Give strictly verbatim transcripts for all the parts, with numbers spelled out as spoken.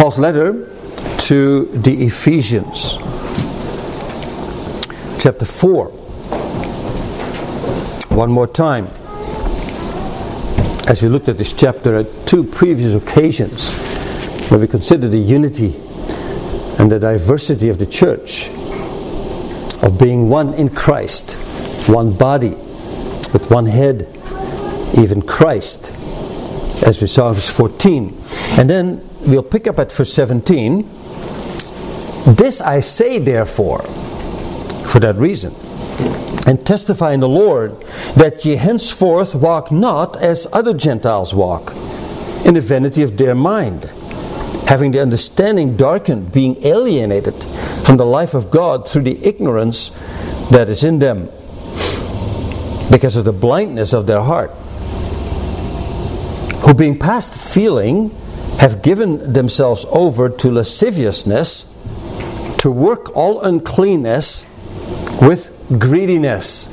Paul's letter to the Ephesians, chapter four. One more time. As we looked at this chapter at two previous occasions, where we considered the unity and the diversity of the church, of being one in Christ, one body, with one head, even Christ, as we saw in verse fourteen. And then we'll pick up at verse seventeen. This I say therefore, for that reason, and testify in the Lord, that ye henceforth walk not as other Gentiles walk, in the vanity of their mind, having the understanding darkened, being alienated from the life of God through the ignorance that is in them, because of the blindness of their heart, who being past feeling have given themselves over to lasciviousness, to work all uncleanness with greediness.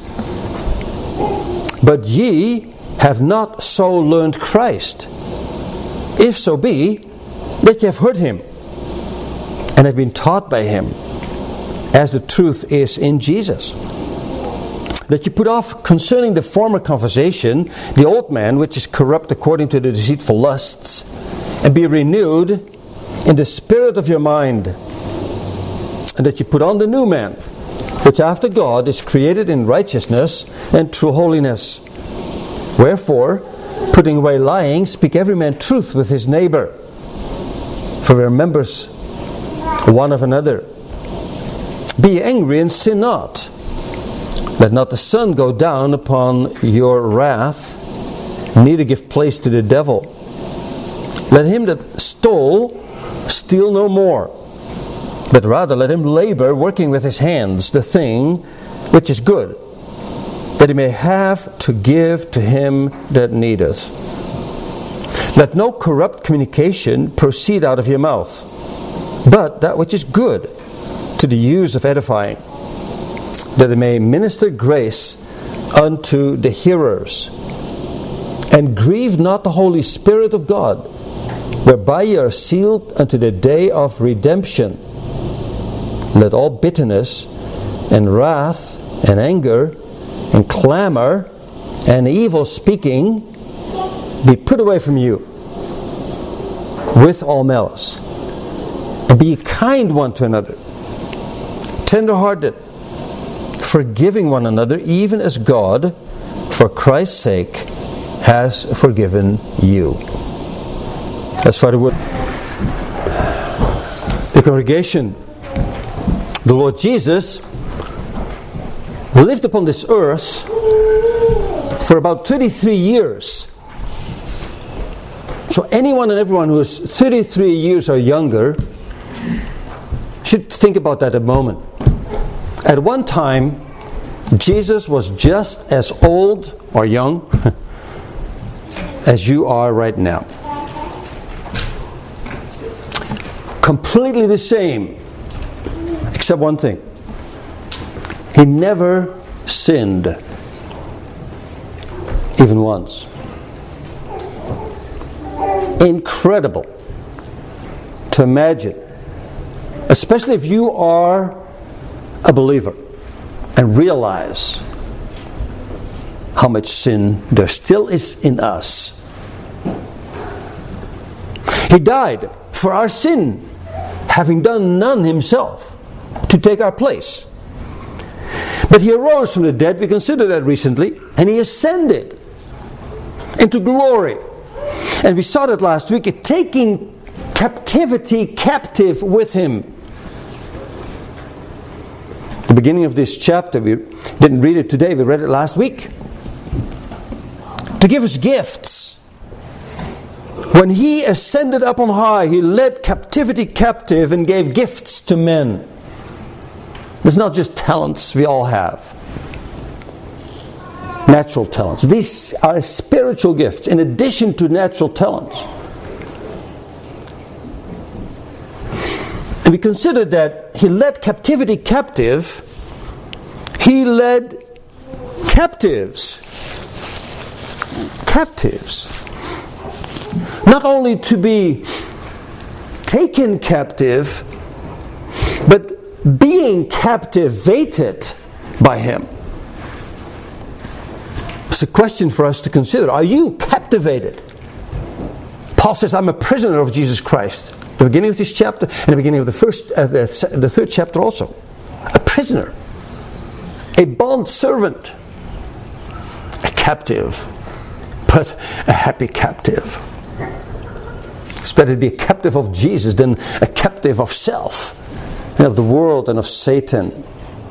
But ye have not so learned Christ, if so be that ye have heard him, and have been taught by him, as the truth is in Jesus. That you put off concerning the former conversation the old man, which is corrupt according to the deceitful lusts, and be renewed in the spirit of your mind, and that you put on the new man, which after God is created in righteousness and true holiness. Wherefore, putting away lying, speak every man truth with his neighbor, for we are members one of another. Be angry and sin not. Let not the sun go down upon your wrath, neither give place to the devil. Let him that stole steal no more, but rather let him labor, working with his hands the thing which is good, that he may have to give to him that needeth. Let no corrupt communication proceed out of your mouth, but that which is good, to the use of edifying, that it may minister grace unto the hearers. And grieve not the Holy Spirit of God, whereby ye are sealed unto the day of redemption. Let all bitterness and wrath and anger and clamor and evil speaking be put away from you, with all malice. And be kind one to another, tender-hearted, forgiving one another, even as God, for Christ's sake, has forgiven you. As Father Wood, the congregation, the Lord Jesus lived upon this earth for about thirty-three years. So anyone and everyone who is thirty-three years or younger should think about that a moment. At one time, Jesus was just as old or young as you are right now. Completely the same, except one thing. He never sinned, even once. Incredible to imagine, especially if you are a believer and realize how much sin there still is in us. He died for our sin, having done none himself, to take our place. But he arose from the dead, we considered that recently, and he ascended into glory. And we saw that last week, taking captivity captive with him. The beginning of this chapter, we didn't read it today, we read it last week. To give us gifts. When he ascended up on high, he led captivity captive and gave gifts to men. It's not just talents we all have. Natural talents. These are spiritual gifts in addition to natural talents. And we considered that he led captivity captive. He led captives. Captives. Not only to be taken captive, but being captivated by Him. It's a question for us to consider. Are you captivated? Paul says, I'm a prisoner of Jesus Christ. The beginning of this chapter and the beginning of the first, uh, the, the third chapter also. A prisoner. A bond servant. A captive. But a happy captive. It's better to be a captive of Jesus than a captive of self and of the world and of Satan.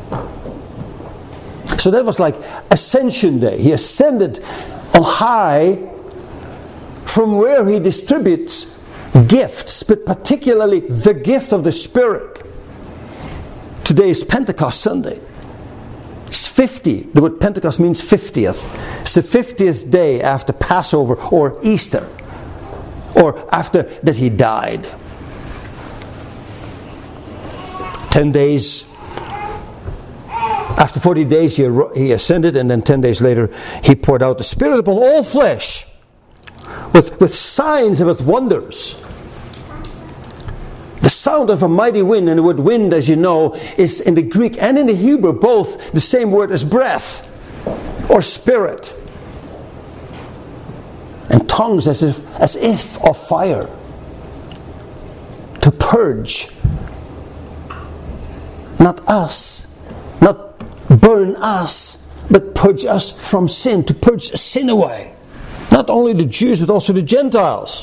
So that was like Ascension Day. He ascended on high from where He distributes gifts, but particularly the gift of the Spirit. Today is Pentecost Sunday. It's fifty. The word Pentecost means fiftieth. It's the fiftieth day after Passover or Easter, or after that He died. Ten days after forty days he, he ascended, and then ten days later He poured out the Spirit upon all flesh, with, with signs and with wonders. The sound of a mighty wind, and the word wind, as you know, is in the Greek and in the Hebrew both the same word as breath or spirit. And tongues as if, as if of fire, to purge. Not us, not burn us, but purge us from sin, to purge sin away. Not only the Jews, but also the Gentiles.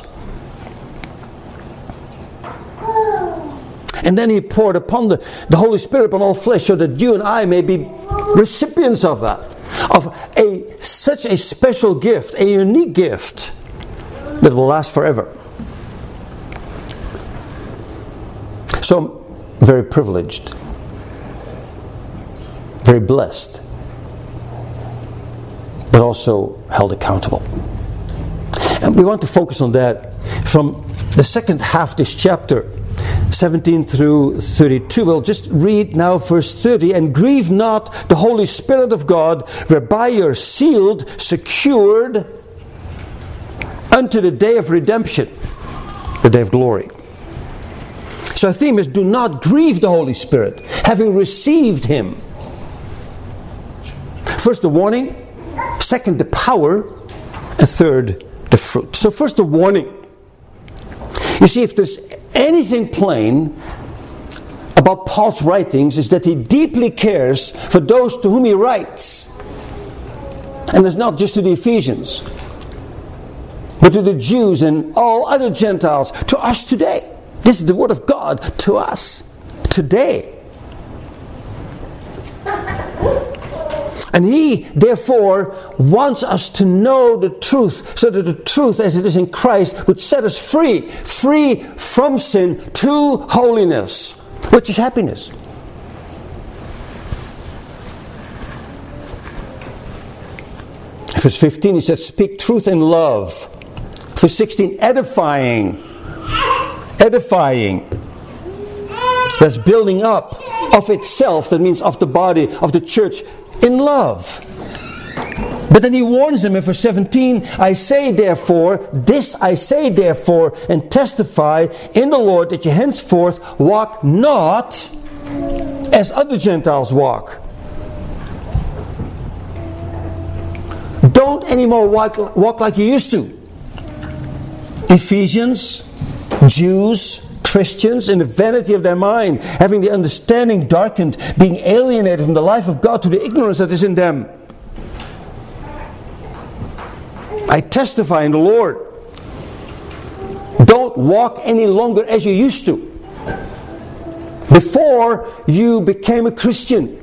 And then He poured upon the, the Holy Spirit upon all flesh, so that you and I may be recipients of that. Of a such a special gift, a unique gift, that will last forever. So I'm very privileged, very blessed, but also held accountable. And we want to focus on that from the second half of this chapter, seventeen through thirty-two. We'll just read now verse thirty. And grieve not the Holy Spirit of God, whereby you're sealed, secured unto the day of redemption, the day of glory. So our theme is, do not grieve the Holy Spirit, having received Him. First the warning, second the power, and third the fruit. So first the warning. You see, if there's anything plain about Paul's writings, is that he deeply cares for those to whom he writes. And it's not just to the Ephesians, but to the Jews and all other Gentiles, to us today. This is the Word of God to us today. And he, therefore, wants us to know the truth, so that the truth, as it is in Christ, would set us free, free from sin to holiness, which is happiness. Verse fifteen, he says, speak truth in love. Verse sixteen, edifying. Edifying. That's building up of itself, that means of the body, of the church, in love. But then he warns them in verse seventeen, I say therefore, this I say therefore, and testify in the Lord, that you henceforth walk not as other Gentiles walk. Don't anymore walk, walk like you used to. Ephesians, Jews, Christians, in the vanity of their mind, having the understanding darkened, being alienated from the life of God to the ignorance that is in them. I testify in the Lord. Don't walk any longer as you used to, before you became a Christian.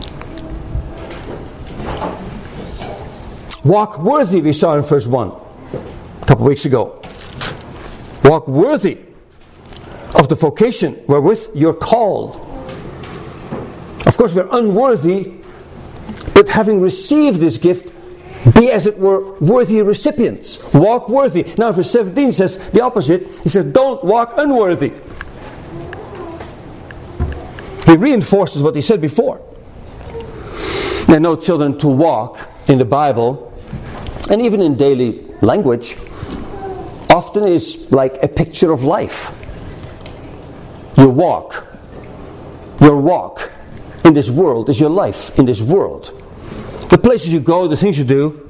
Walk worthy, we saw in verse one a couple of weeks ago. Walk worthy of the vocation wherewith you're called. Of course, we're unworthy, but having received this gift, be as it were worthy recipients. Walk worthy. Now, verse seventeen says the opposite. He says, don't walk unworthy. He reinforces what he said before. Now, note, children, to walk in the Bible, and even in daily language, often is like a picture of life. Your walk, your walk in this world is your life in this world. The places you go, the things you do.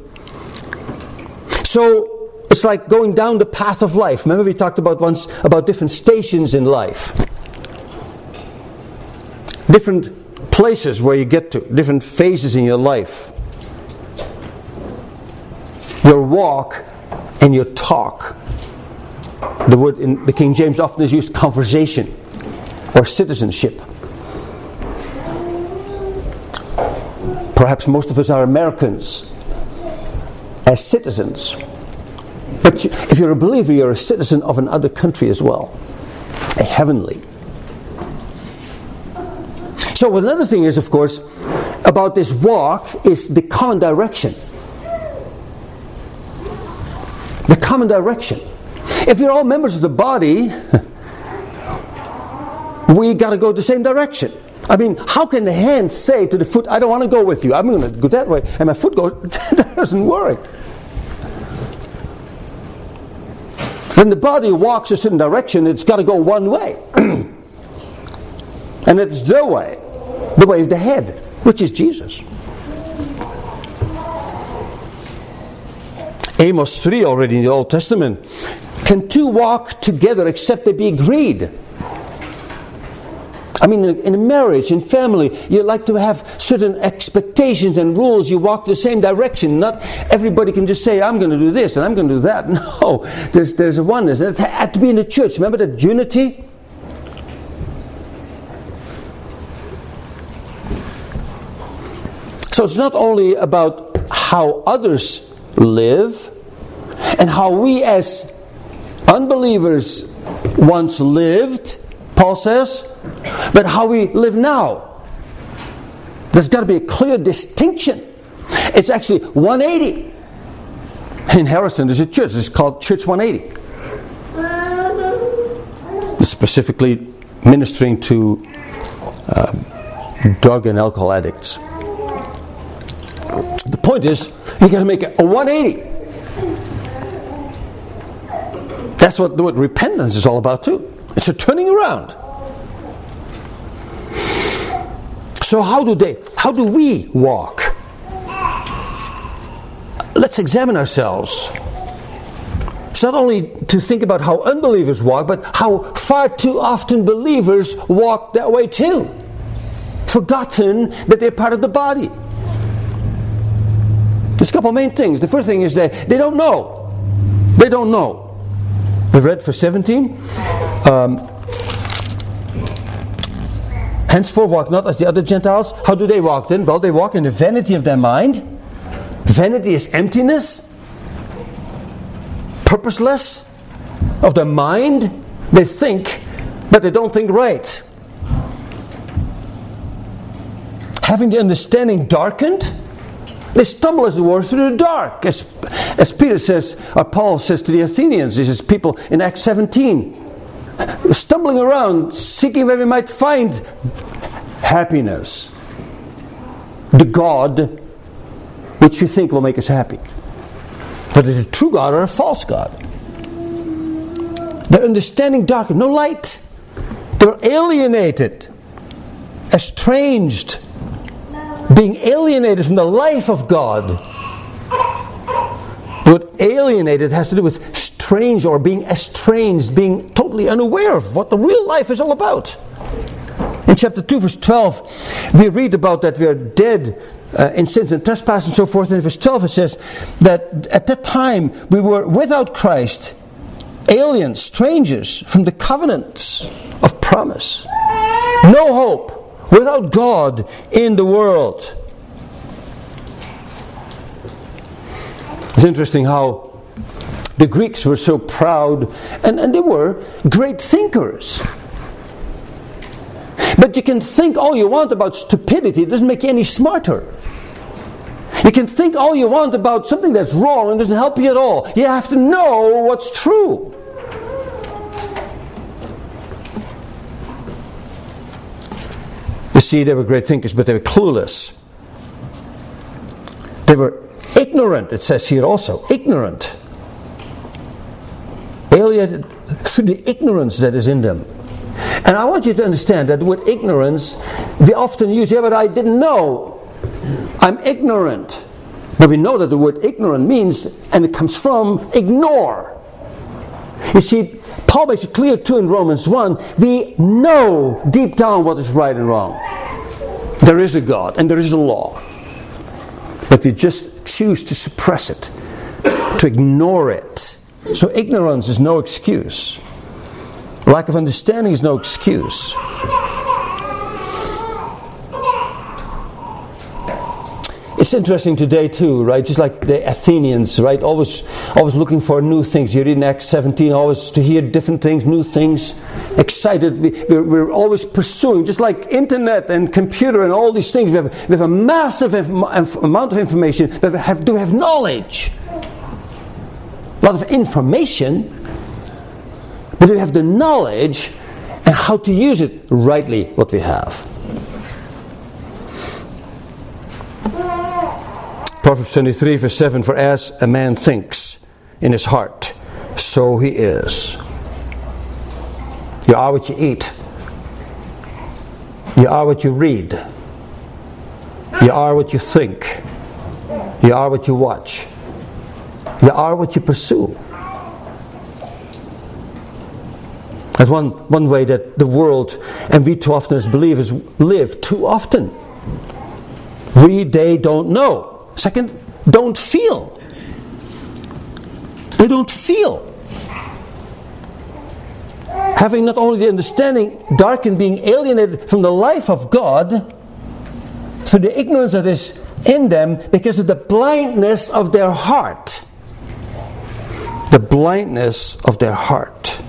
So it's like going down the path of life. Remember we talked about once about different stations in life. Different places where you get to, different phases in your life. Your walk and your talk. The word in the King James often is used conversation or citizenship. Perhaps most of us are Americans as citizens. But if you're a believer, you're a citizen of another country as well. A heavenly. So another thing is, of course, about this walk is the common direction. The common direction. If you're all members of the body, we got to go the same direction. I mean, how can the hand say to the foot, I don't want to go with you, I'm going to go that way, and my foot goes, that doesn't work. When the body walks a certain direction, it's got to go one way. And it's the way, the way of the head, which is Jesus. Amos three already in the Old Testament. Can two walk together except they be agreed? I mean, in a marriage, in family, you like to have certain expectations and rules. You walk the same direction. Not everybody can just say, I'm going to do this and I'm going to do that. No, there's there's a oneness. It had to be in the church. Remember that unity? So it's not only about how others live and how we as unbelievers once lived, Paul says, but how we live now. There's got to be a clear distinction. It's actually one eighty. In Harrison there's a church. It's called Church one eighty. It's specifically ministering to uh, drug and alcohol addicts. The point is, you got to make a one eighty. That's what the word repentance is all about too. It's a turning around. So how do they, how do we walk? Let's examine ourselves. It's not only to think about how unbelievers walk, but how far too often believers walk that way too. Forgotten that they're part of the body. There's a couple of main things. The first thing is that they don't know. They don't know. We read verse seventeen. Um, Henceforth walk not as the other Gentiles. How do they walk then? Well, they walk in the vanity of their mind. Vanity is emptiness. Purposeless of their mind. They think, but they don't think right. Having the understanding darkened, they stumble as it were through the dark. As, as Peter says, or Paul says to the Athenians, this is people in Acts seventeen. Stumbling around, seeking where we might find happiness. The God which we think will make us happy. But is it a true God or a false God? Their understanding darkened, no light. They're alienated, estranged, being alienated from the life of God. The word alienated has to do with strange or being estranged, being totally unaware of what the real life is all about. In chapter two, verse twelve, we read about that we are dead uh, in sins and trespass and so forth. And in verse twelve it says that at that time we were without Christ, aliens, strangers from the covenants of promise. No hope, without God in the world. It's interesting how the Greeks were so proud, and, and they were great thinkers. But you can think all you want about stupidity, it doesn't make you any smarter. You can think all you want about something that's wrong and doesn't help you at all. You have to know what's true. You see, they were great thinkers, but they were clueless. They were ignorant, it says here also. Ignorant. Alienated through the ignorance that is in them. And I want you to understand that the word ignorance, we often use, yeah, but I didn't know. I'm ignorant. But we know that the word ignorant means, and it comes from, ignore. You see, Paul makes it clear too in Romans one, we know deep down what is right and wrong. There is a God and there is a law. But we just choose to suppress it, to ignore it. So ignorance is no excuse. Lack of understanding is no excuse. It's interesting today too, right? Just like the Athenians, right? Always, always looking for new things. You read in Acts seventeen, always to hear different things, new things. Excited. We, we're, we're always pursuing, just like internet and computer and all these things. We have, we have a massive amount of information, but we have, do we have knowledge? A lot of information, but do we have the knowledge and how to use it rightly, what we have? Proverbs twenty-three verse seven, for as a man thinks in his heart, so he is. You are what you eat. You are what you read. You are what you think. You are what you watch. You are what you pursue. That's one, one way that the world, and we too often as believers, live too often. We, they don't know. Second, don't feel. They don't feel. Having not only the understanding darkened, being alienated from the life of God through the ignorance that is in them because of the blindness of their heart. The blindness of their heart.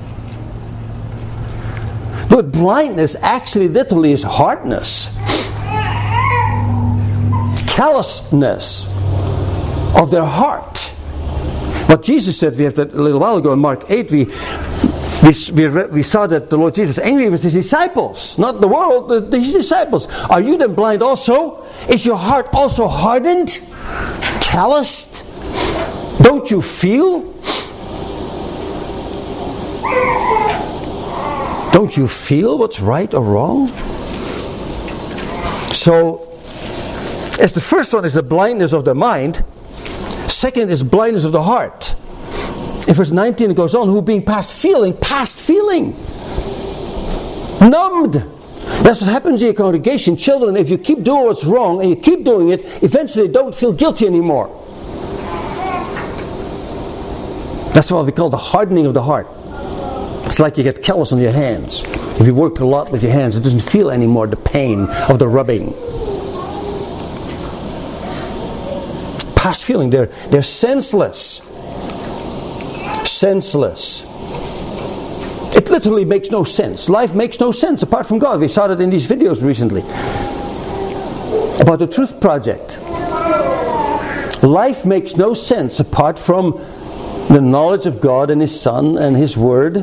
But blindness actually literally is hardness. Callousness of their heart. What Jesus said, we have that a little while ago in Mark eight, we we, we, read, we saw that the Lord Jesus was angry with his disciples, not the world, the, his disciples. Are you then blind also? Is your heart also hardened? Calloused? Don't you feel? Don't you feel what's right or wrong? So, as the first one is the blindness of the mind, second is blindness of the heart. In verse nineteen it goes on, who being past feeling, past feeling. Numbed. That's what happens in your congregation. Children, if you keep doing what's wrong and you keep doing it, eventually don't feel guilty anymore. That's what we call the hardening of the heart. It's like you get callus on your hands. If you work a lot with your hands, it doesn't feel anymore the pain of the rubbing. Past feeling, they're, they're senseless. Senseless. It literally makes no sense. Life makes no sense apart from God. We saw that in these videos recently about the Truth Project. Life makes no sense apart from the knowledge of God and His Son and His Word.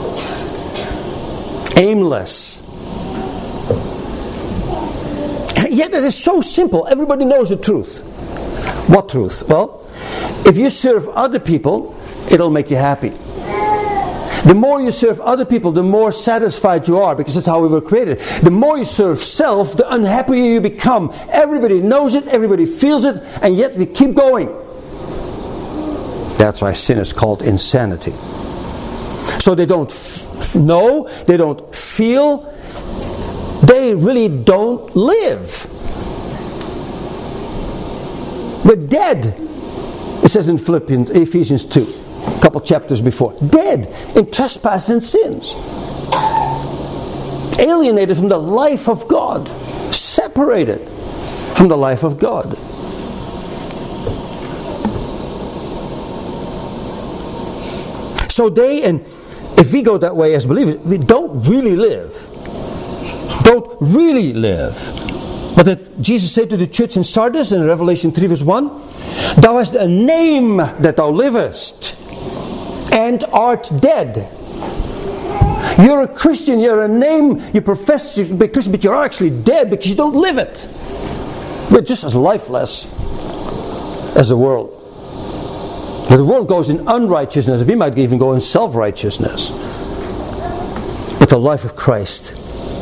Aimless. Yet it is so simple. Everybody knows the truth. What truth? Well, if you serve other people, it'll make you happy. The more you serve other people, the more satisfied you are, because that's how we were created. The more you serve self, the unhappier you become. Everybody knows it, everybody feels it, and yet we keep going. That's why sin is called insanity. So they don't f- know, they don't feel, they really don't live. We're dead. It says in Philippians, Ephesians two, a couple chapters before. Dead in trespasses and sins. Alienated from the life of God. Separated from the life of God. So they, and if we go that way as believers, we don't really live. Don't really live. But did Jesus say to the church in Sardis in Revelation three verse one? Thou hast a name that thou livest, and art dead. You're a Christian, you're a name, you profess to be Christian, but you're actually dead because you don't live it. We're just as lifeless as the world. But the world goes in unrighteousness, we might even go in self-righteousness. with the life of Christ.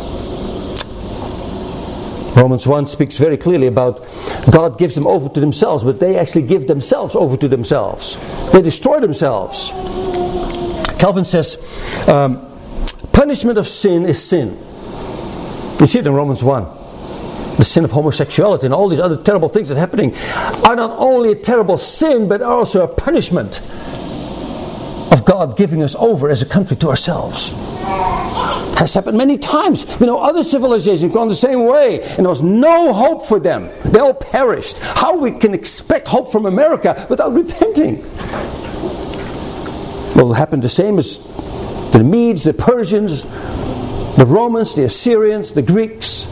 Romans one speaks very clearly about God gives them over to themselves, but they actually give themselves over to themselves. They destroy themselves. Calvin says, um, punishment of sin is sin. You see it in Romans one. The sin of homosexuality and all these other terrible things that are happening are not only a terrible sin, but also a punishment of God giving us over as a country to ourselves. Has happened many times. We know other civilizations have gone the same way, and there was no hope for them. They all perished. How we can expect hope from America without repenting? Well, it happened the same as the Medes, the Persians, the Romans, the Assyrians, the Greeks.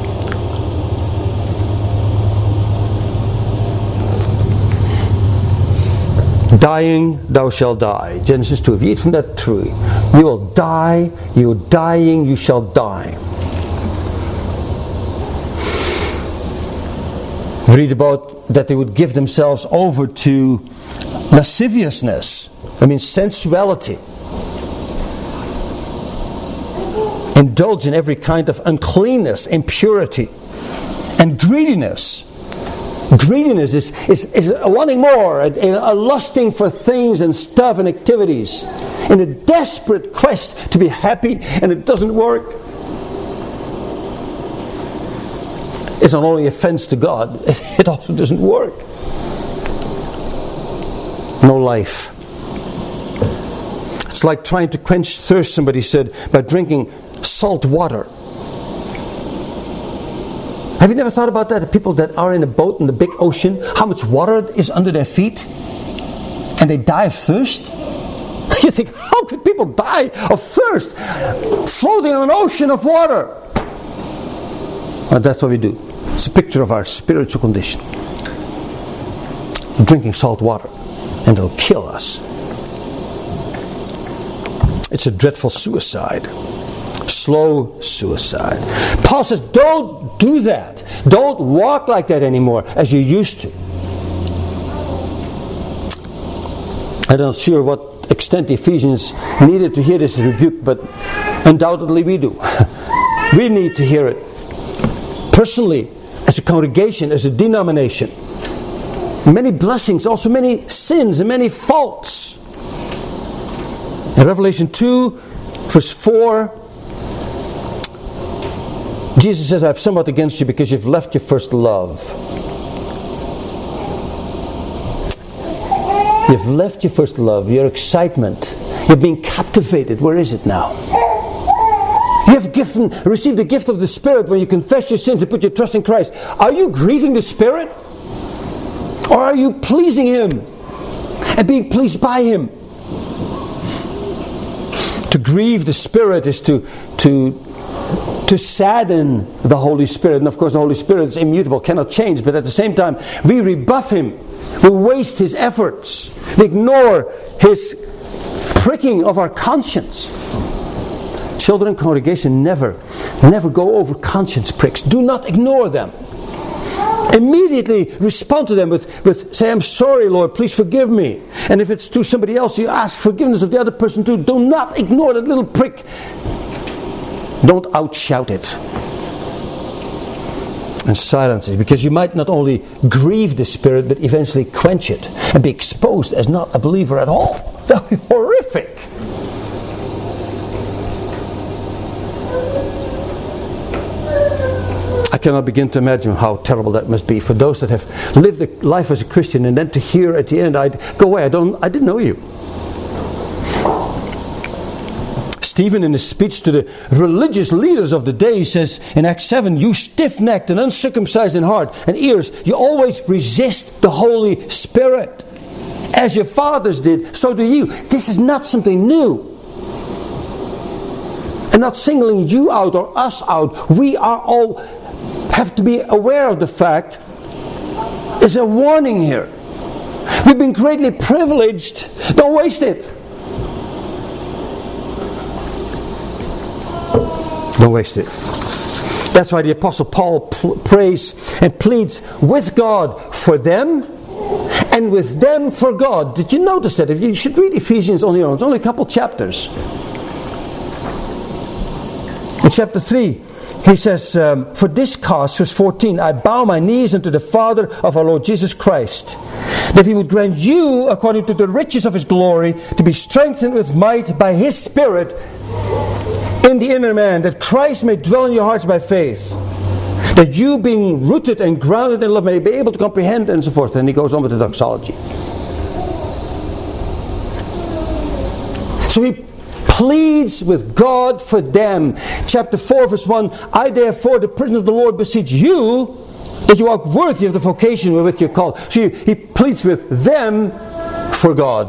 Dying, thou shalt die. Genesis two. If you eat from that tree, you will die. You are dying, you shall die. We read about that they would give themselves over to lasciviousness. I mean sensuality. Indulge in every kind of uncleanness, impurity, and greediness. Greediness is, is, is a wanting more, a, a lusting for things and stuff and activities, in a desperate quest to be happy, and it doesn't work. It's not only offense to God, it also doesn't work. No life. It's like trying to quench thirst, somebody said, by drinking salt water. Have you never thought about that? The people that are in a boat in the big ocean, how much water is under their feet, and they die of thirst? You think, how could people die of thirst floating on an ocean of water? Well, that's what we do. It's a picture of our spiritual condition. Drinking salt water, and it'll kill us. It's a dreadful suicide. Slow suicide. Paul says, don't do that. Don't walk like that anymore as you used to. I'm not sure what extent the Ephesians needed to hear this rebuke, but undoubtedly we do. We need to hear it personally, as a congregation, as a denomination. Many blessings, also many sins and many faults. In Revelation two, verse four, Jesus says, I have somewhat against you because you've left your first love. You've left your first love, your excitement. You're being captivated. Where is it now? You have given, received the gift of the Spirit when you confess your sins and put your trust in Christ. Are you grieving the Spirit? Or are you pleasing Him and being pleased by Him? To grieve the Spirit is to to to sadden the Holy Spirit. And of course the Holy Spirit is immutable, cannot change. But at the same time, we rebuff Him. We waste His efforts. We ignore His pricking of our conscience. Children in congregation never, never go over conscience pricks. Do not ignore them. Immediately respond to them with, with say, I'm sorry, Lord, please forgive me. And if it's to somebody else, you ask forgiveness of the other person too. Do not ignore that little prick. Don't outshout it. And silence it, because you might not only grieve the Spirit, but eventually quench it and be exposed as not a believer at all. That would be horrific. I cannot begin to imagine how terrible that must be for those that have lived a life as a Christian, and then to hear at the end, I'd go away, I don't I didn't know you. Stephen, in his speech to the religious leaders of the day, says in Acts seven, you stiff-necked and uncircumcised in heart and ears, you always resist the Holy Spirit. As your fathers did, so do you. This is not something new. And not singling you out or us out. We are all have to be aware of the fact. There's a warning here. We've been greatly privileged. Don't waste it. Don't waste it. That's why the Apostle Paul pl- prays and pleads with God for them and with them for God. Did you notice that? If you should read Ephesians on your own, it's only a couple chapters. In chapter three, he says, um, for this cause, verse fourteen, I bow my knees unto the Father of our Lord Jesus Christ, that he would grant you, according to the riches of his glory, to be strengthened with might by his Spirit in the inner man, that Christ may dwell in your hearts by faith, that you, being rooted and grounded in love, may be able to comprehend, and so forth. And he goes on with the doxology. So he pleads with God for them. Chapter four, verse one, I therefore, the prisoner of the Lord, beseech you that you walk worthy of the vocation wherewith you're called. So he, he pleads with them for God.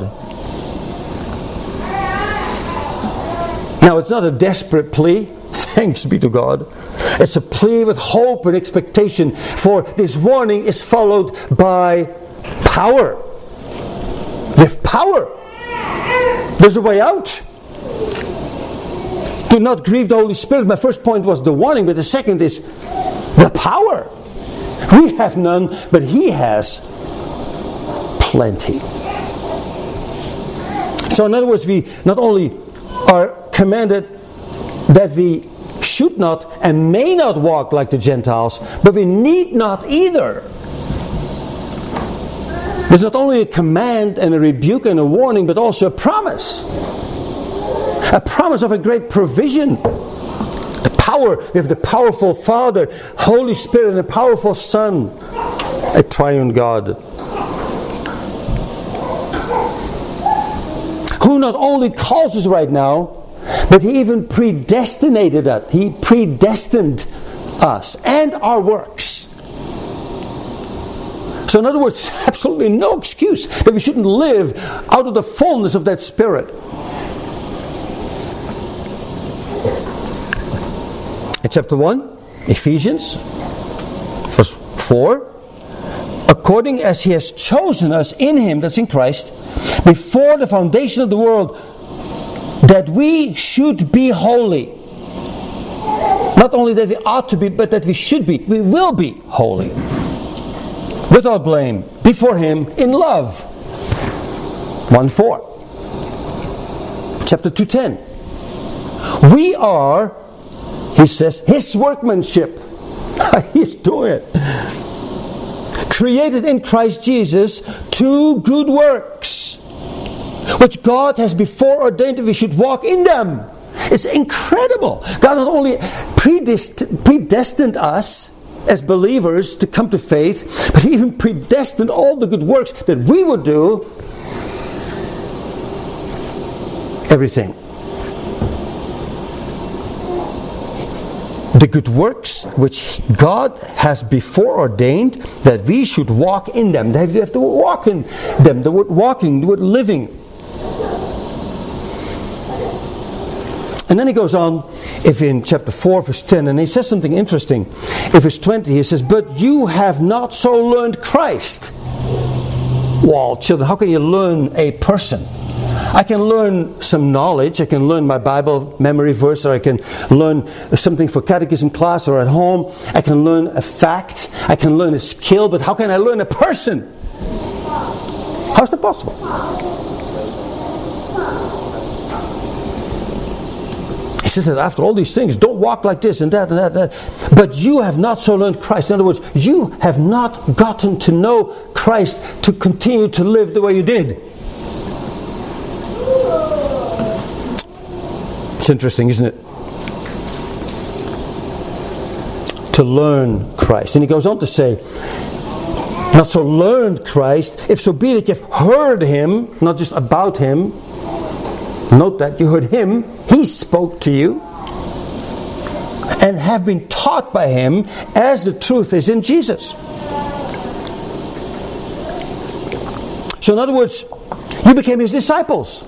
Now, it's not a desperate plea. Thanks be to God. It's a plea with hope and expectation, for this warning is followed by power. With power. There's a way out. Do not grieve the Holy Spirit. My first point was the warning, but the second is the power. We have none, but He has plenty. So in other words, we not only are commanded that we should not and may not walk like the Gentiles, but we need not either. There's not only a command and a rebuke and a warning, but also a promise. A promise of a great provision. The power, we have the powerful Father, Holy Spirit, and a powerful Son, a triune God, who not only calls us right now, but He even predestinated us. He predestined us and our works. So in other words, absolutely no excuse that we shouldn't live out of the fullness of that Spirit. In chapter one, Ephesians, verse four, according as He has chosen us in Him, that's in Christ, before the foundation of the world, that we should be holy. Not only that we ought to be, but that we should be. We will be holy. Without blame, before Him in love. one four. Chapter two ten. We are, He says, His workmanship. He's doing it. Created in Christ Jesus to good works, which God has before ordained that we should walk in them. It's incredible. God not only predest- predestined us as believers to come to faith, but He even predestined all the good works that we would do. Everything. The good works which God has before ordained that we should walk in them. They have to walk in them. The word walking, the word living. And then he goes on, if in chapter four, verse ten, and he says something interesting. In verse twenty, he says, but you have not so learned Christ. Well, children, how can you learn a person? I can learn some knowledge. I can learn my Bible memory verse, or I can learn something for catechism class or at home. I can learn a fact. I can learn a skill. But how can I learn a person? How's that possible? He says that after all these things, don't walk like this and that and that and that. But you have not so learned Christ. In other words, you have not gotten to know Christ to continue to live the way you did. It's interesting, isn't it? To learn Christ. And he goes on to say, not so learned Christ, if so be that you've heard Him, not just about Him. Note that you heard Him, He spoke to you, and have been taught by Him as the truth is in Jesus. So in other words, you became His disciples.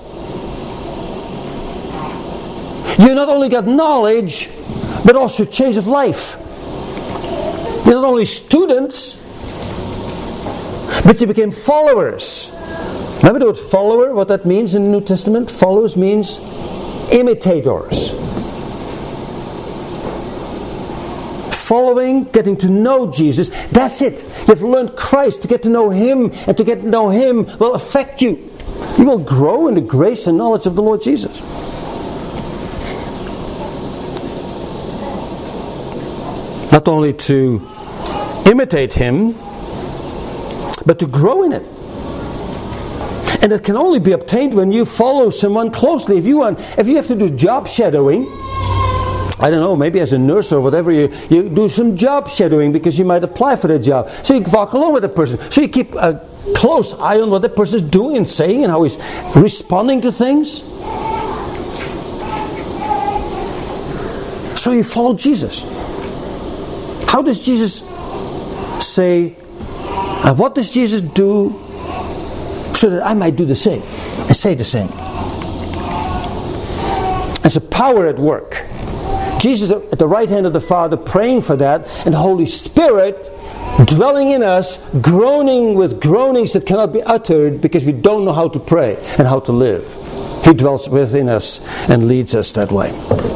You not only got knowledge, but also change of life. You're not only students, but you became followers. Remember the word follower, what that means in the New Testament? Followers means imitators. Following, getting to know Jesus, that's it. You've learned Christ. To get to know Him, and to get to know Him will affect you. You will grow in the grace and knowledge of the Lord Jesus. Not only to imitate Him, but to grow in it. And it can only be obtained when you follow someone closely. If you want, if you have to do job shadowing, I don't know, maybe as a nurse or whatever, you, you do some job shadowing because you might apply for that job. So you walk along with the person. So you keep a close eye on what that person is doing and saying and how he's responding to things. So you follow Jesus. How does Jesus say, and what does Jesus do so that I might do the same and say the same? There's a power at work. Jesus at the right hand of the Father praying for that, and the Holy Spirit dwelling in us, groaning with groanings that cannot be uttered because we don't know how to pray and how to live. He dwells within us and leads us that way.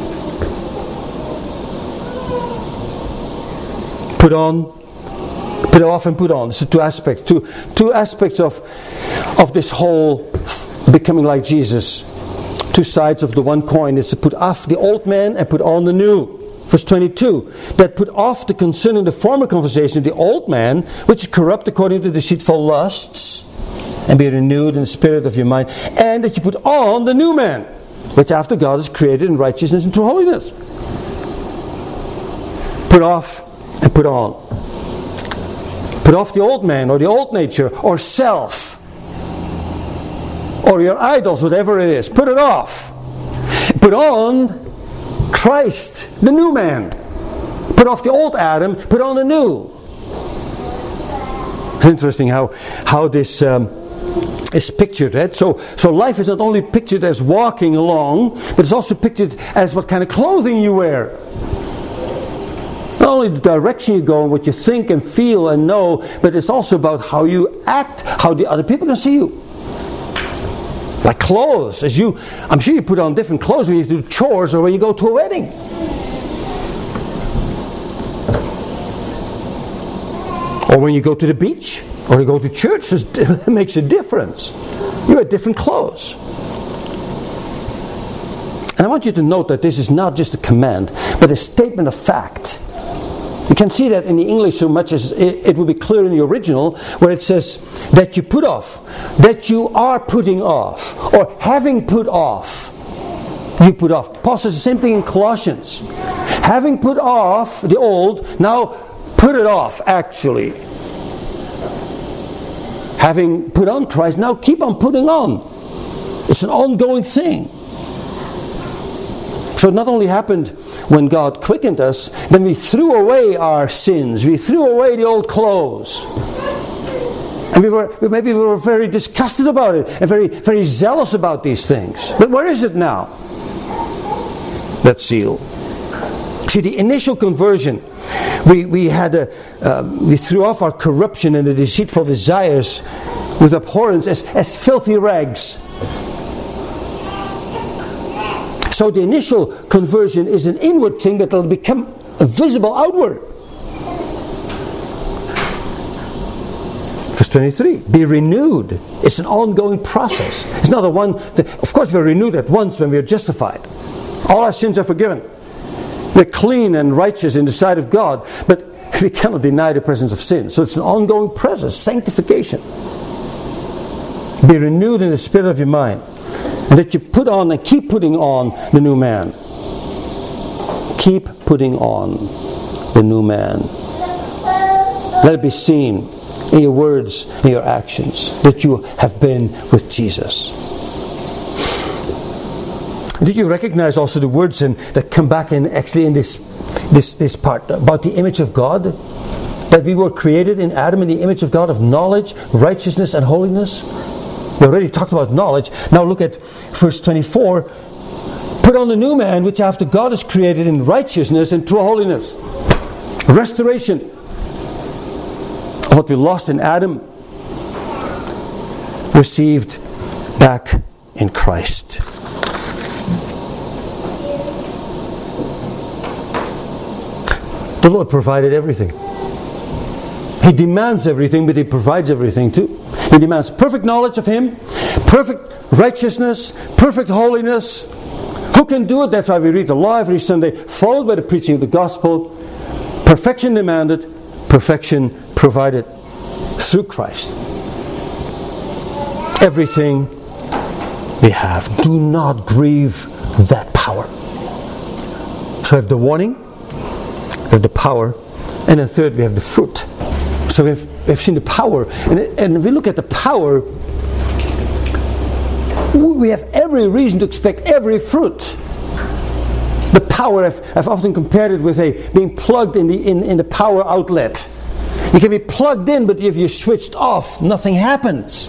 Put on, put off and put on. It's two aspects, two, two aspects of, of this whole becoming like Jesus. Two sides of the one coin. It's to put off the old man and put on the new. Verse twenty-two, that put off the concerning the former conversation of the old man, which is corrupt according to deceitful lusts, and be renewed in the spirit of your mind, and that you put on the new man, which after God is created in righteousness and true holiness. Put off and put on. Put off the old man, or the old nature, or self, or your idols, whatever it is. Put it off. Put on Christ, the new man. Put off the old Adam, put on the new. It's interesting how how this um, is pictured. Right? So, so life is not only pictured as walking along, but it's also pictured as what kind of clothing you wear. Not only the direction you go and what you think and feel and know, but it's also about how you act, how the other people can see you. Like clothes, as you, I'm sure you put on different clothes when you do chores or when you go to a wedding. Or when you go to the beach, or you go to church, it makes a difference. You wear different clothes. And I want you to note that this is not just a command, but a statement of fact. You can see that in the English so much as it, it will be clear in the original, where it says that you put off, that you are putting off, or having put off, you put off. Paul says the same thing in Colossians. Having put off the old, now put it off, actually. Having put on Christ, now keep on putting on. It's an ongoing thing. So it not only happened when God quickened us, then we threw away our sins. We threw away the old clothes. And we were maybe we were very disgusted about it and very, very zealous about these things. But where is it now? That seal. See, the initial conversion, we we had a uh, we threw off our corruption and the deceitful desires with abhorrence as, as filthy rags. So the initial conversion is an inward thing that will become visible outward. Verse twenty-three, be renewed. It's an ongoing process. It's not a one, that, of course we're renewed at once when we are justified. All our sins are forgiven. We're clean and righteous in the sight of God, but we cannot deny the presence of sin. So it's an ongoing process, sanctification. Be renewed in the spirit of your mind. And that you put on and keep putting on the new man. Keep putting on the new man. Let it be seen in your words and your actions that you have been with Jesus. Did you recognize also the words in, that come back in actually in this, this, this part about the image of God? That we were created in Adam in the image of God, of knowledge, righteousness and holiness. We already talked about knowledge. Now look at verse twenty-four. Put on the new man, which after God is created in righteousness and true holiness. Restoration of what we lost in Adam, received back in Christ. The Lord provided everything. He demands everything, but He provides everything too. He demands perfect knowledge of Him, perfect righteousness, perfect holiness. Who can do it? That's why we read the law every Sunday, followed by the preaching of the gospel. Perfection demanded, perfection provided through Christ. Everything we have. Do not grieve that power. So we have the warning, we have the power, and then third we have the fruit. So we've, we've seen the power, and, and if we look at the power, we have every reason to expect every fruit. The power, I've, I've often compared it with a being plugged in the in, in the power outlet. You can be plugged in, but if you're switched off, nothing happens.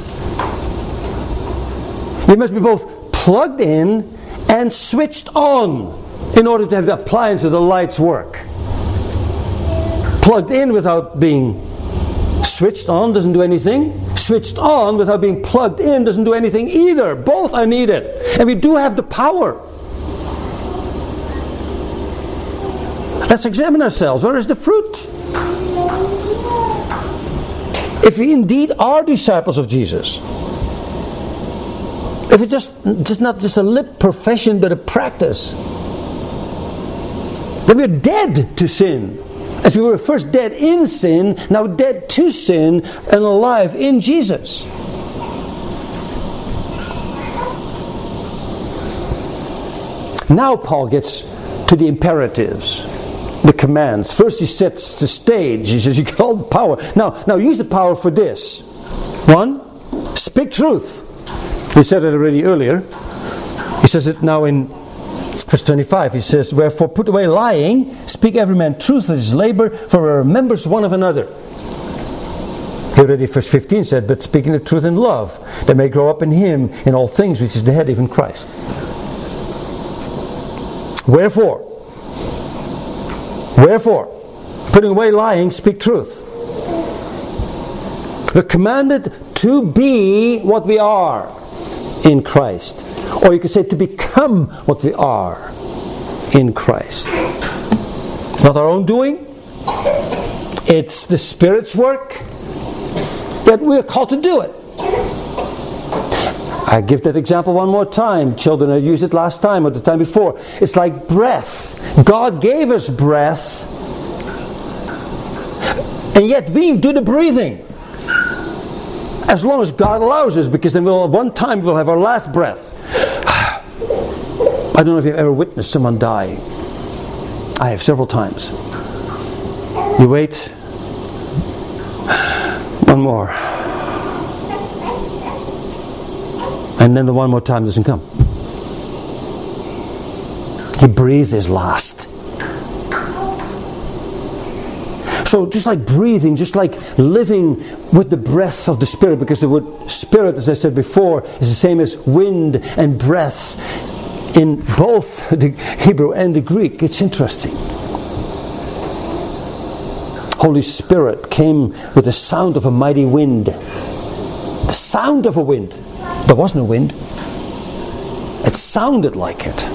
You must be both plugged in and switched on in order to have the appliance or the lights work. Plugged in without being switched on doesn't do anything. Switched on without being plugged in doesn't do anything either. Both are needed. And we do have the power. Let's examine ourselves. Where is the fruit? If we indeed are disciples of Jesus, if it's just, just not just a lip profession but a practice, then we're dead to sin. As we were first dead in sin, now dead to sin and alive in Jesus. Now Paul gets to the imperatives, the commands. First he sets the stage. He says you get all the power. Now, now use the power for this. One, speak truth. We said it already earlier. He says it now in verse twenty-five. He says, wherefore put away lying, speak every man truth at his labor, for we are members one of another. He already verse fifteen said, but speaking the truth in love, that may grow up in him in all things, which is the head, even Christ. Wherefore, wherefore, putting away lying, speak truth. We're commanded to be what we are in Christ. Or you could say to become what we are in Christ. It's not our own doing. It's the Spirit's work that we're called to do it. I give that example one more time. Children, I used it last time or the time before. It's like breath. God gave us breath, and yet we do the breathing. As long as God allows us, because then we'll one time we'll have our last breath. I don't know if you've ever witnessed someone die. I have several times. You wait. One more. And then the one more time doesn't come. He breathed his last. So just like breathing, just like living with the breath of the Spirit, because the word Spirit, as I said before, is the same as wind and breath in both the Hebrew and the Greek. It's interesting. Holy Spirit came with the sound of a mighty wind. The sound of a wind. There wasn't a wind. It sounded like it.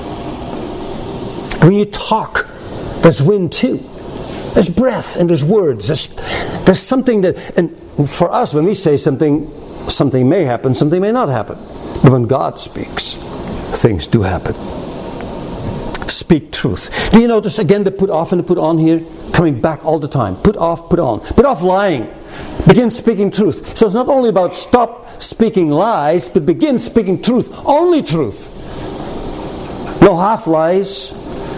When you talk, there's wind too. There's breath and there's words. There's, there's something that, and for us, when we say something, something may happen, something may not happen. But when God speaks, things do happen. Speak truth. Do you notice again the put off and the put on here? Coming back all the time. Put off, put on. Put off lying. Begin speaking truth. So it's not only about stop speaking lies, but begin speaking truth. Only truth. No half lies.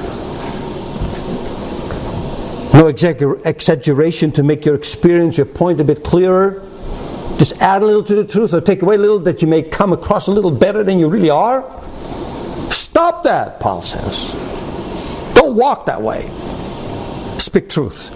No exaggeration to make your experience, your point a bit clearer. Just add a little to the truth or take away a little that you may come across a little better than you really are. Stop that, Paul says. Don't walk that way. Speak truth.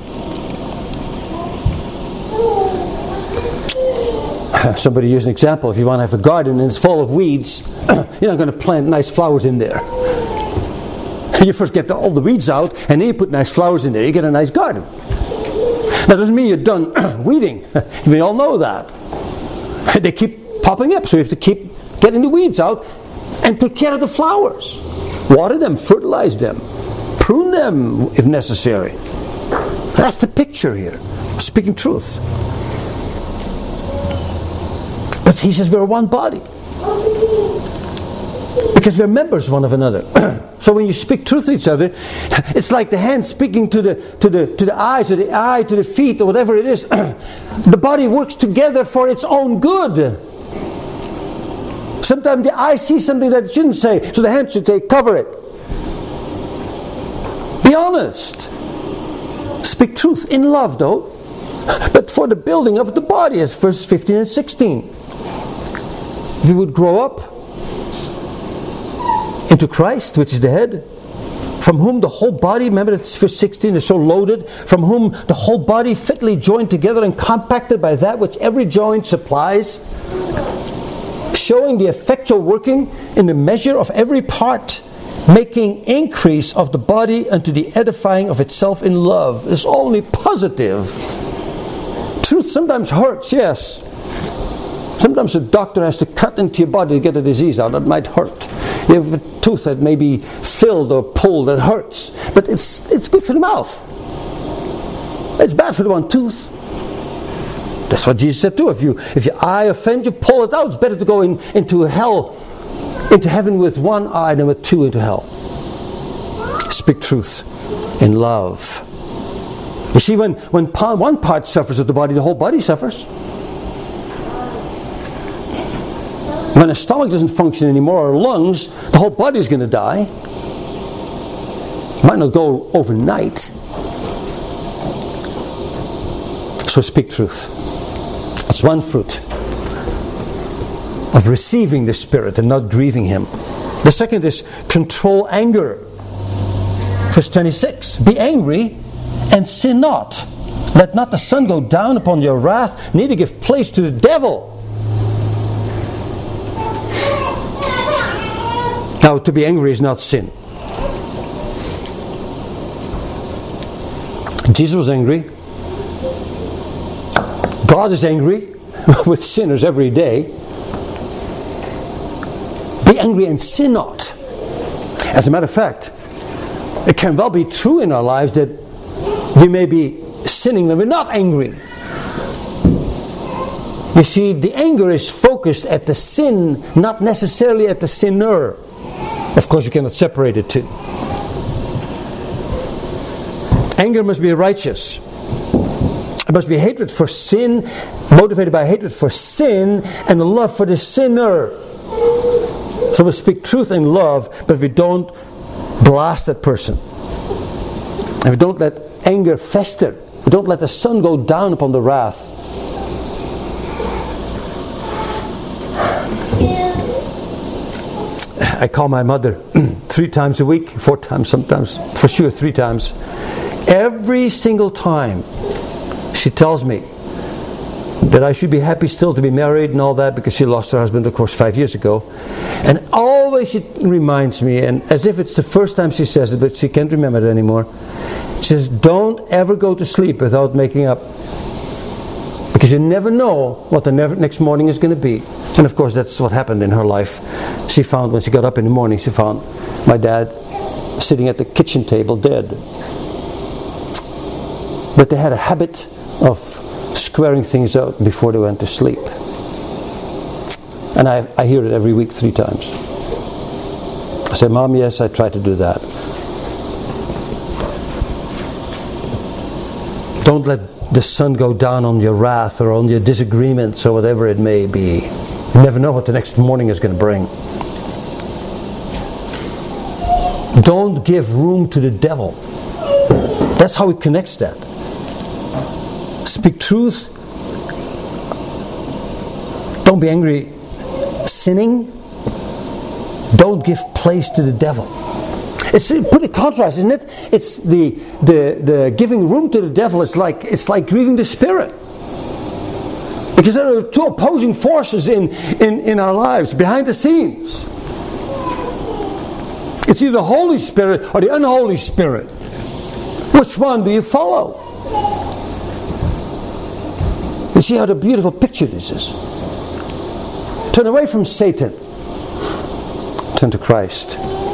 Somebody used an example. If you want to have a garden and it's full of weeds, you're not going to plant nice flowers in there. You first get the, all the weeds out, and then you put nice flowers in there. You get a nice garden. That doesn't mean you're done weeding. We all know that. They keep popping up, so you have to keep getting the weeds out and take care of the flowers. Water them, fertilize them, prune them if necessary. That's the picture here. Speaking truth. But he says we're one body. Because we're members one of another. So So when you speak truth to each other, it's like the hand speaking to the to the to the eyes, or the eye to the feet, or whatever it is. The body works together for its own good. Sometimes the eye sees something that it shouldn't say, so the hand should say, cover it. Be honest. Speak truth in love, though, but for the building of the body, as verses fifteen and sixteen. We would grow up into Christ, which is the head, from whom the whole body, remember that's verse sixteen, is so loaded, from whom the whole body fitly joined together and compacted by that which every joint supplies, showing the effectual working in the measure of every part, making increase of the body unto the edifying of itself in love, is only positive. Truth sometimes hurts, yes. Sometimes a doctor has to cut into your body to get a disease out. That might hurt. You have a tooth that may be filled or pulled that hurts. But it's it's good for the mouth. It's bad for the one tooth. That's what Jesus said too. If you if your eye offends you, pull it out. It's better to go in, into hell, into heaven with one eye than with two into hell. Speak truth in love. You see, when, when one part suffers of the body, the whole body suffers. When a stomach doesn't function anymore, or lungs, the whole body is going to die. It might not go overnight. So speak truth. That's one fruit of receiving the Spirit and not grieving Him. The second is control anger. Verse twenty-six. Be angry and sin not. Let not the sun go down upon your wrath, neither give place to the devil. Now, to be angry is not sin. Jesus was angry. God is angry with sinners every day. Be angry and sin not. As a matter of fact, it can well be true in our lives that we may be sinning when we're not angry. You see, the anger is focused at the sin, not necessarily at the sinner. Of course, you cannot separate the two. Anger must be righteous. It must be hatred for sin, motivated by hatred for sin and a love for the sinner. So we speak truth in love, but we don't blast that person. And we don't let anger fester. We don't let the sun go down upon the wrath. I call my mother three times a week, four times sometimes, for sure three times. Every single time she tells me that I should be happy still to be married and all that, because she lost her husband, of course, five years ago. And always she reminds me, and as if it's the first time she says it, but she can't remember it anymore. She says, don't ever go to sleep without making up. Because you never know what the next morning is going to be. And of course that's what happened in her life. She found, when she got up in the morning, she found my dad sitting at the kitchen table dead. But they had a habit of squaring things out before they went to sleep. And I, I hear it every week three times. I say, Mom, yes, I try to do that. Don't let the sun go down on your wrath or on your disagreements or whatever it may be. You never know what the next morning is going to bring. Don't give room to the devil. That's how he connects that. Speak truth. Don't be angry sinning. Don't give place to the devil. It's pretty contrast, isn't it? It's the the the giving room to the devil is like it's like grieving the Spirit. Because there are two opposing forces in, in, in our lives, behind the scenes. It's either the Holy Spirit or the unholy Spirit. Which one do you follow? You see how the beautiful picture this is. Turn away from Satan. Turn to Christ.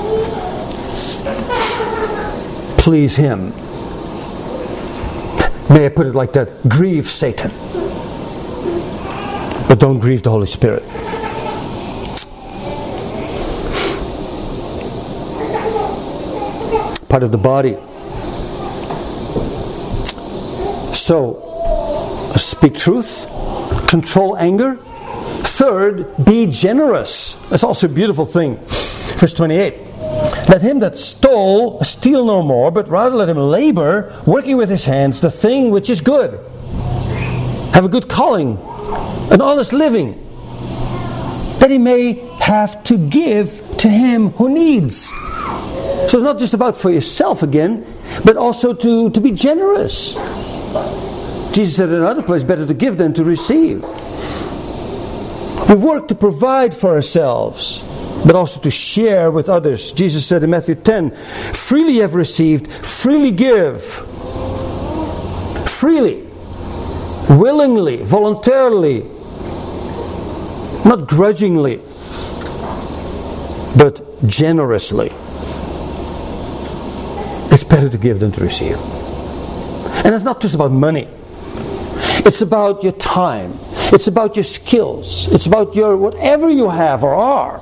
Please Him. May I put it like that? Grieve Satan. But don't grieve the Holy Spirit. part of the body. So, speak truth, control anger. Third, be generous. That's also a beautiful thing. Verse twenty-eight. Let him that stole steal no more, but rather let him labor, working with his hands, the thing which is good. Have a good calling, an honest living, that he may have to give to him who needs. So it's not just about for yourself again, but also to, to be generous. Jesus said in another place, better to give than to receive. We work to provide for ourselves, but also to share with others. Jesus said in Matthew ten, freely you have received, freely give. Freely, willingly, voluntarily, not grudgingly, but generously. It's better to give than to receive. And it's not just about money. It's about your time. It's about your skills. It's about your whatever you have or are.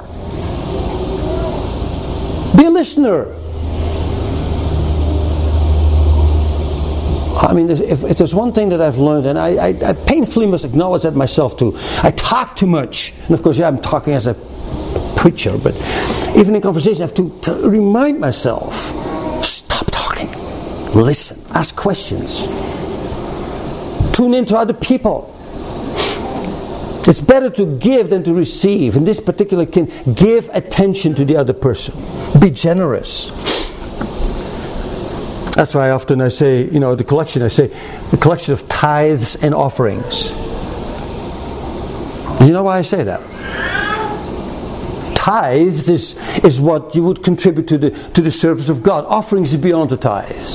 Be a listener. I mean, if, if there's one thing that I've learned, and I, I, I painfully must acknowledge that myself too, I talk too much. And of course, yeah, I'm talking as a preacher, but even in conversation, I have to, to remind myself, stop talking. Listen. Ask questions. Tune into other people. It's better to give than to receive. In this particular case, give attention to the other person. Be generous. That's why often I say, you know, the collection, I say, the collection of tithes and offerings. You know why I say that? Tithes is, is what you would contribute to the, to the service of God. Offerings is beyond the tithes.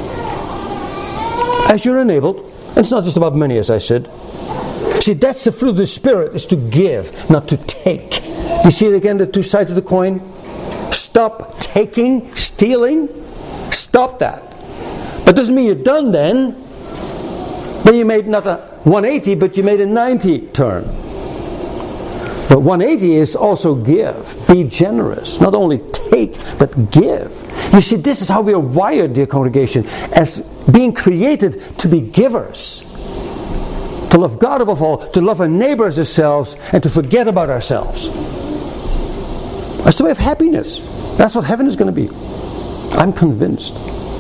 As you're enabled, and it's not just about money, as I said. See, that's the fruit of the Spirit, is to give, not to take. You see it again, the two sides of the coin? Stop taking, stealing. Stop that. That doesn't mean you're done then. Then you made not a one eighty, but you made a ninety turn. But one eighty is also give. Be generous. Not only take, but give. You see, this is how we are wired, dear congregation, as being created to be givers. To love God above all, to love our neighbor as ourselves, and to forget about ourselves. That's the way of happiness. That's what heaven is going to be. I'm convinced.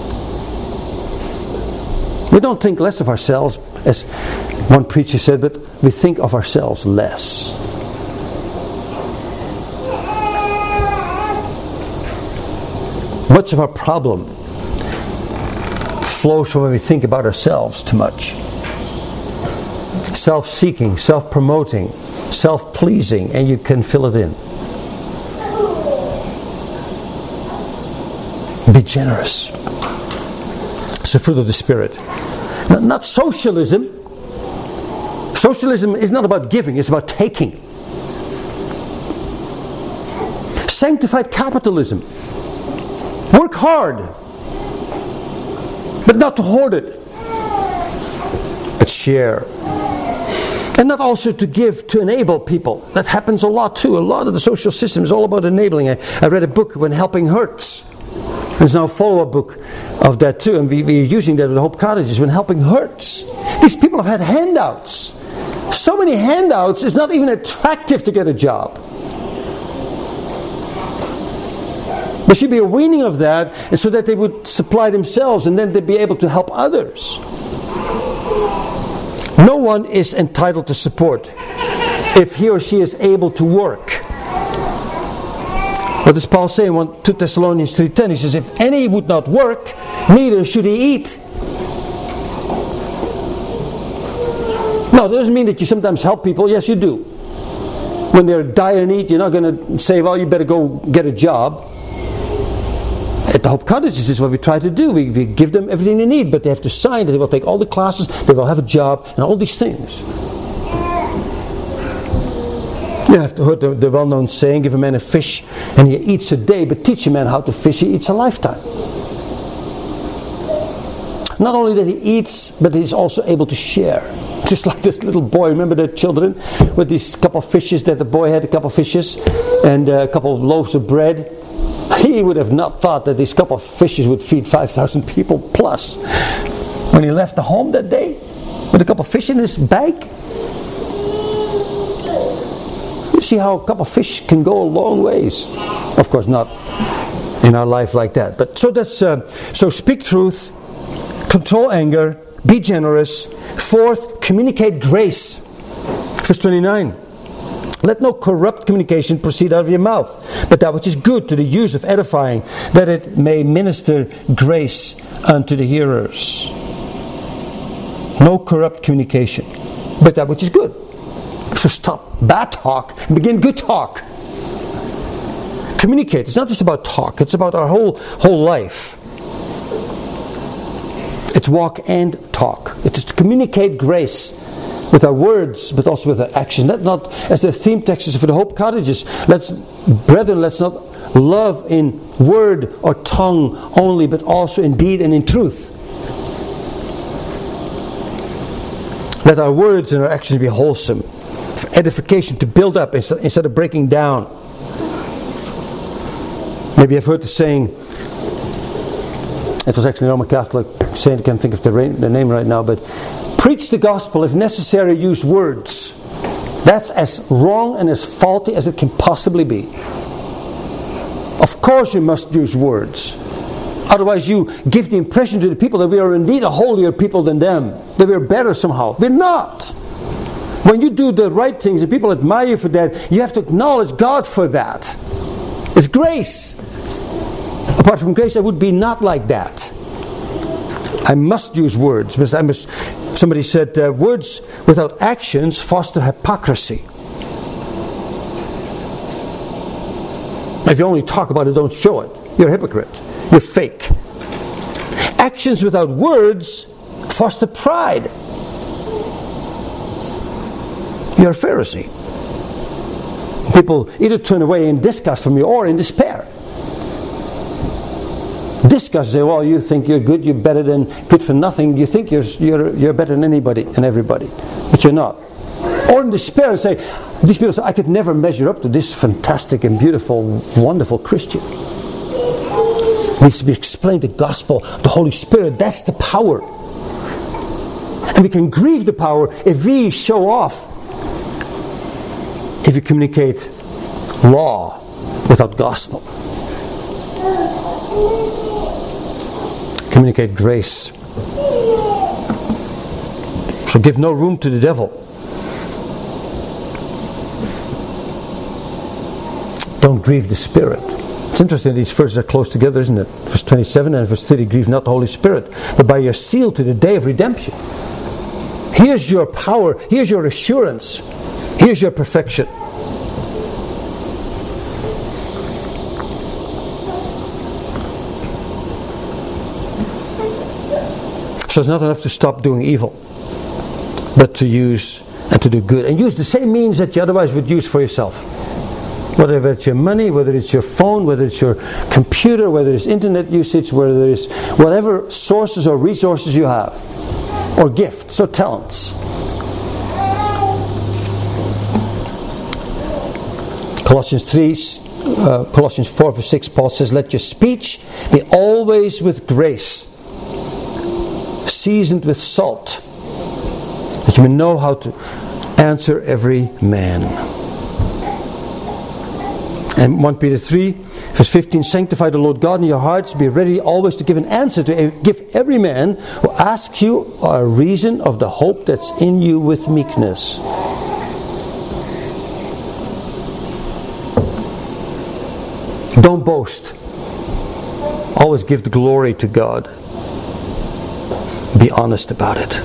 We don't think less of ourselves, as one preacher said, but we think of ourselves less. Much of our problem flows from when we think about ourselves too much. Self-seeking, self-promoting, self-pleasing, and you can fill it in. Be generous. It's the fruit of the Spirit. Not, not socialism. Socialism is not about giving, it's about taking. Sanctified capitalism. Work hard, but not to hoard it, but share. And not also to give to enable people. That happens a lot too. A lot of the social system is all about enabling. I, I read a book, When Helping Hurts. There's now a follow-up book of that too. And we, we're using that with Hope Cottages. When Helping Hurts. These people have had handouts. So many handouts, it's not even attractive to get a job. There should be a weaning of that, and so that they would supply themselves and then they'd be able to help others. No one is entitled to support if he or she is able to work. What does Paul say in Second Thessalonians three ten? He says, if any would not work, neither should he eat. No, it doesn't mean that you sometimes help people. Yes, you do. When they're dire need, you're not going to say, well, you better go get a job. At the Hope Cottages, this is what we try to do. We, we give them everything they need, but they have to sign that they will take all the classes, they will have a job, and all these things. You have to heard the, the well-known saying, give a man a fish and he eats a day, but teach a man how to fish, he eats a lifetime. Not only that he eats, but he's also able to share. Just like this little boy, remember the children with these couple of fishes that the boy had, a couple of fishes and a couple of loaves of bread. He would have not thought that these couple of fishes would feed five thousand people plus. When he left the home that day, with a couple of fish in his bag. You see how a couple of fish can go a long ways. Of course not in our life like that. But so that's uh, so speak truth, control anger, be generous. Fourth, communicate grace. Verse twenty-nine. Let no corrupt communication proceed out of your mouth, but that which is good to the use of edifying, that it may minister grace unto the hearers. No corrupt communication, but that which is good. So stop bad talk and begin good talk. Communicate. It's not just about talk, it's about our whole whole life. It's walk and talk. It is to communicate grace with our words, but also with our action. Let not, as the theme text is for the Hope Cottages, let's, brethren, let's not love in word or tongue only, but also in deed and in truth. Let our words and our actions be wholesome, for edification, to build up instead of breaking down. Maybe you've heard the saying, it was actually a Roman Catholic saying, I can't think of the, the name right now, but preach the gospel, if necessary, use words. That's as wrong and as faulty as it can possibly be. Of course you must use words. Otherwise you give the impression to the people that we are indeed a holier people than them. That we are better somehow. We're not. When you do the right things and people admire you for that, you have to acknowledge God for that. It's grace. Apart from grace, I would be not like that. I must use words. Because I must. Somebody said, uh, words without actions foster hypocrisy. If you only talk about it, don't show it. You're a hypocrite. You're fake. Actions without words foster pride. You're a Pharisee. People either turn away in disgust from you or in despair. Disgust, say, well, you think you're good, you're better than good for nothing. You think you're you're you're better than anybody and everybody, but you're not. Or in despair, say, these people say, I could never measure up to this fantastic and beautiful, wonderful Christian. It needs to be explained the gospel, the Holy Spirit. That's the power, and we can grieve the power if we show off. If you communicate law without gospel. Communicate grace. So give no room to the devil. Don't grieve the Spirit. It's interesting, these verses are close together, isn't it? Verse twenty-seven and verse thirty, grieve not the Holy Spirit, but by your seal to the day of redemption. Here's your power, here's your assurance, here's your perfection. So it's not enough to stop doing evil, but to use and to do good. And use the same means that you otherwise would use for yourself. Whether it's your money, whether it's your phone, whether it's your computer, whether it's internet usage, whether it's whatever sources or resources you have, or gifts or talents. Colossians three, uh, Colossians four verse six, Paul says, let your speech be always with grace, seasoned with salt, that you may know how to answer every man. And First Peter three verse fifteen, sanctify the Lord God in your hearts, be ready always to give an answer to give every man who asks you a reason of the hope that's in you with meekness. Don't boast. Always give the glory to God. Be honest about it.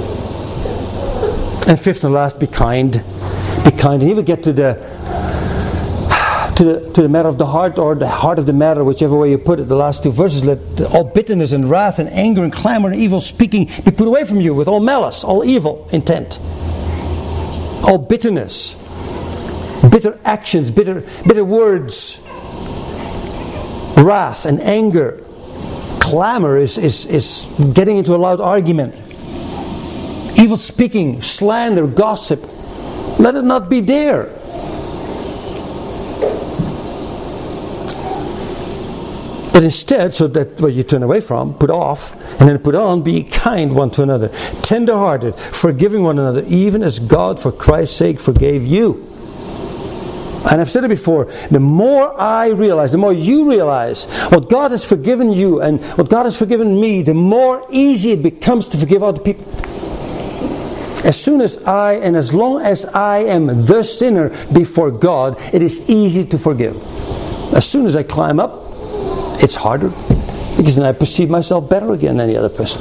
And fifth and last, be kind. Be kind. And you will get to the to the to the matter of the heart, or the heart of the matter, whichever way you put it. The last two verses, let all bitterness and wrath and anger and clamor and evil speaking be put away from you with all malice, all evil intent. All bitterness, bitter actions, bitter bitter words, wrath and anger. Clamor is, is, is getting into a loud argument. Evil speaking, slander, gossip. Let it not be there. But instead, so that what you turn away from, put off, and then put on, be kind one to another, tender-hearted, forgiving one another, even as God, for Christ's sake, forgave you. And I've said it before, the more I realize, the more you realize what God has forgiven you and what God has forgiven me, the more easy it becomes to forgive other people. As soon as I, and as long as I am the sinner before God, it is easy to forgive. As soon as I climb up, it's harder, because then I perceive myself better again than any other person.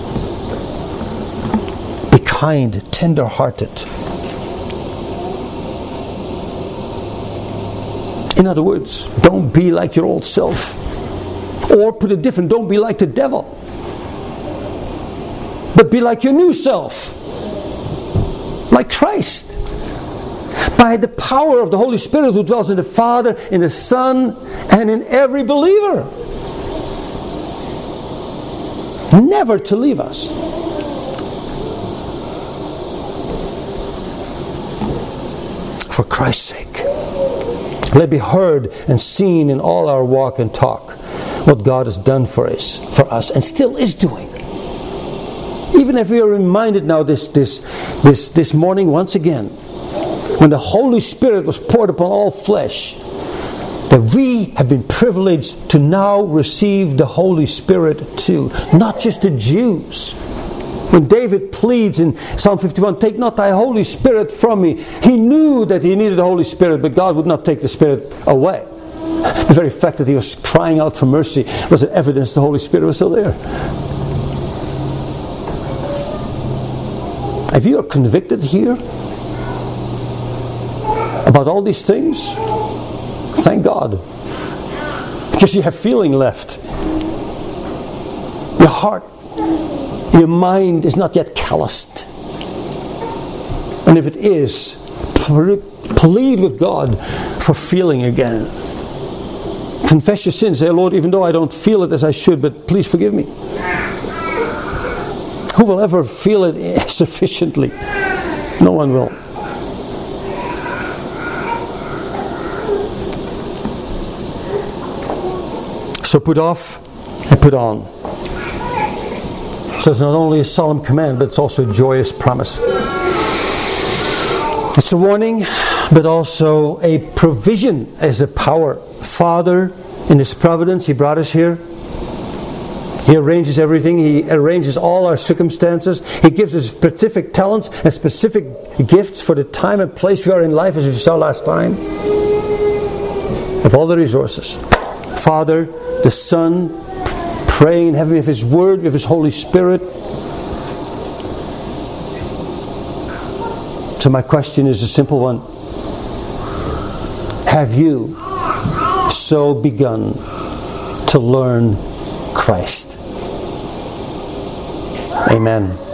Be kind, tender-hearted. In other words, don't be like your old self. Or put it different, don't be like the devil. But be like your new self. Like Christ. By the power of the Holy Spirit who dwells in the Father, in the Son, and in every believer. Never to leave us. For Christ's sake. Let it be heard and seen in all our walk and talk what God has done for us, for us and still is doing. Even if we are reminded now this, this, this, this morning once again, when the Holy Spirit was poured upon all flesh, that we have been privileged to now receive the Holy Spirit too. Not just the Jews. When David pleads in Psalm fifty-one, take not thy Holy Spirit from me. He knew that he needed the Holy Spirit, but God would not take the Spirit away. The very fact that he was crying out for mercy was an evidence the Holy Spirit was still there. If you are convicted here about all these things, thank God. Because you have feeling left. Your heart, your mind is not yet calloused. And if it is, plead with God for feeling again. Confess your sins. Say, Lord, even though I don't feel it as I should, but please forgive me. Who will ever feel it sufficiently? No one will. So put off and put on. So it's not only a solemn command, but it's also a joyous promise. It's a warning, but also a provision as a power. Father, in His providence, He brought us here. He arranges everything. He arranges all our circumstances. He gives us specific talents and specific gifts for the time and place we are in life, as we saw last time. Of all the resources. Father, the Son, praying in heaven with His Word, with His Holy Spirit. So my question is a simple one. Have you so begun to learn Christ? Amen.